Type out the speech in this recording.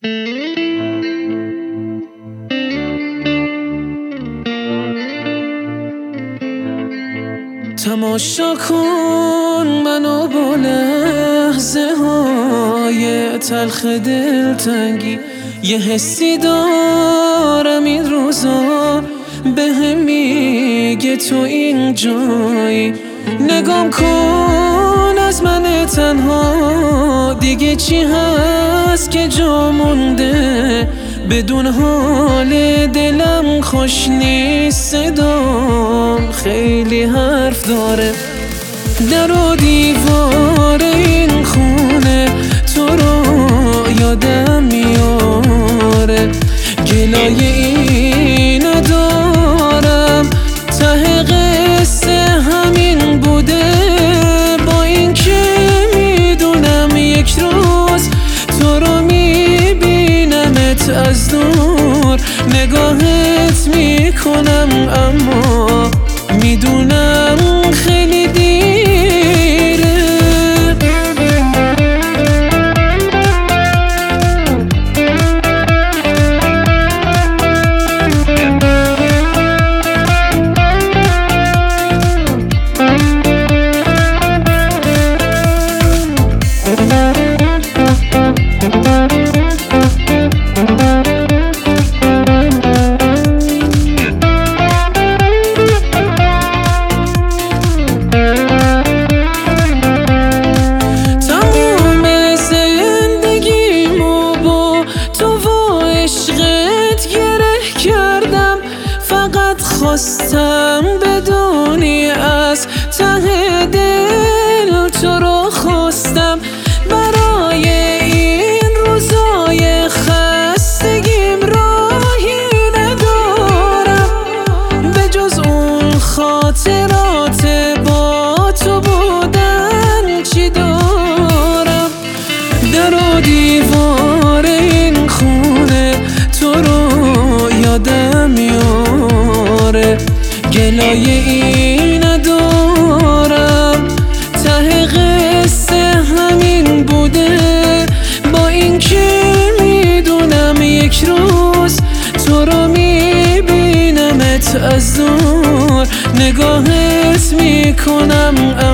تماشا کن منو با لحظه های تلخ دلتنگی، یه حسی دارم این روزا بهم میگه تو اینجایی. نگام کن از من تنها، دیگه چی هست که جا مونده؟ بدون حال دلم خوش نیست، صدام خیلی حرف داره. در و دیوار این خونه تو رو یادم میاره، گلای این ندارم، ته قصه همین بوده. با این که میدونم یک روز تو رو میبینمت از دور، نگاهت میکنم اما میدونم خیلی دیره. خواستم بدونی از ته دل تو رو خواستم، برای این روزای خستگیم راهی ندارم به جز اون خاطرات با تو بودن. چی دارم؟ در و دیوار این خونه تو رو یادم میاره، گلای این ندارم، ته قصه همین بوده. با این که میدونم یک روز تو رو میبینمت از دور، نگاهت میکنم